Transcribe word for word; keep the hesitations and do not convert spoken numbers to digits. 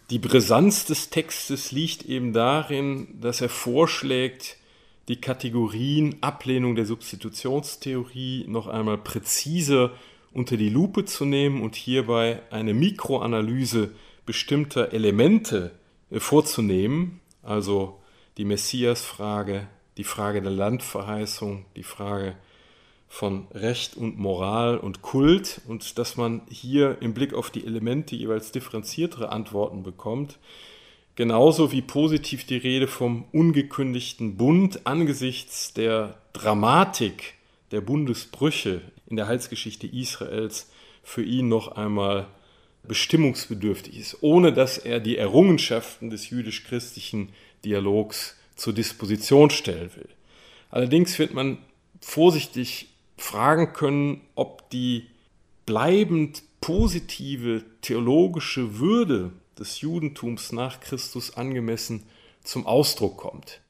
Die Brisanz des Textes liegt eben darin, dass er vorschlägt, die Kategorien Ablehnung der Substitutionstheorie noch einmal präziser unter die Lupe zu nehmen und hierbei eine Mikroanalyse bestimmter Elemente vorzunehmen, also die Messiasfrage, die Frage der Landverheißung, die Frage von Recht und Moral und Kult, und dass man hier im Blick auf die Elemente jeweils differenziertere Antworten bekommt, genauso wie positiv die Rede vom ungekündigten Bund angesichts der Dramatik der Bundesbrüche in der Heilsgeschichte Israels für ihn noch einmal bestimmungsbedürftig ist, ohne dass er die Errungenschaften des jüdisch-christlichen Dialogs zur Disposition stellen will. Allerdings wird man vorsichtig fragen können, ob die bleibend positive theologische Würde des Judentums nach Christus angemessen zum Ausdruck kommt.